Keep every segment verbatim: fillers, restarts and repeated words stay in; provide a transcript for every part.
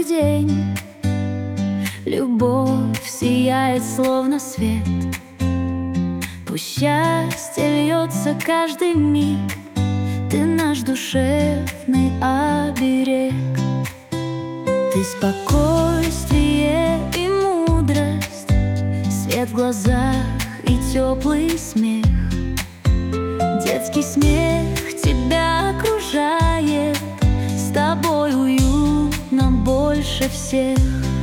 лучший день. Любовь сияет, словно свет. Пусть счастье льется каждый миг. Ты наш душевный оберег. Ты спокойствие и мудрость, свет в глазах и теплый смех. Детский смех тебя окружает, с тобой уютно больше всех.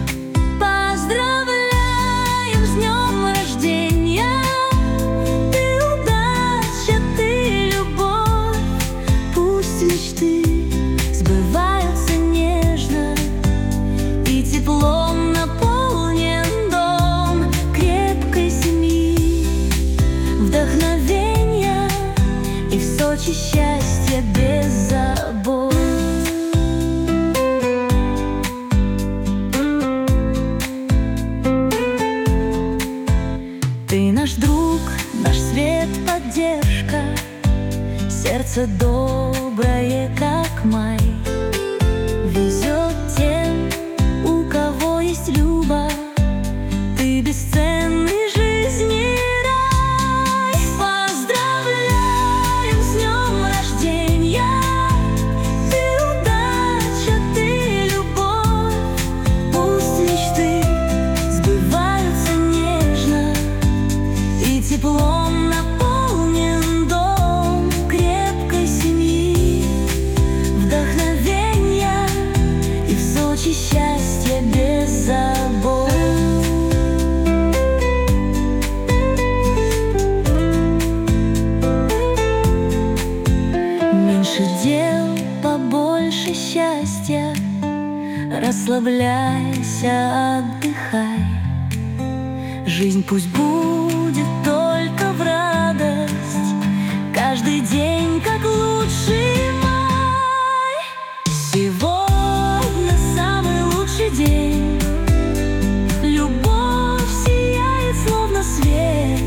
Поздравляем с днем рождения! Ты удача, ты любовь. Пусть мечты сбываются нежно, и теплом наполнен дом крепкой семьи. Вдохновения и в Сочи счастье без забот. Ты наш друг, наш свет, поддержка, сердце доброе, как май. Везет тем, у кого есть любовь. Ты бесценный жизни рай. Поздравляем с днем рождения! Ты удача, ты любовь. Пусть мечты сбываются нежно, и теплом наполнен дом крепкой семьи. Вдохновения и в Сочи счастье без забот. Меньше дел, побольше счастья. Расслабляйся, отдыхай. Жизнь пусть будет только в радость, каждый день как лучший май. Сегодня самый лучший день. Любовь сияет, словно свет.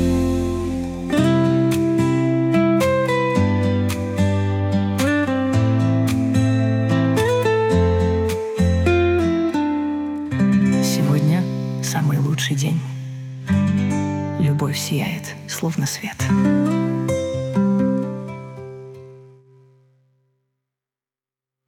Сегодня самый лучший день. Любовь сияет, словно свет.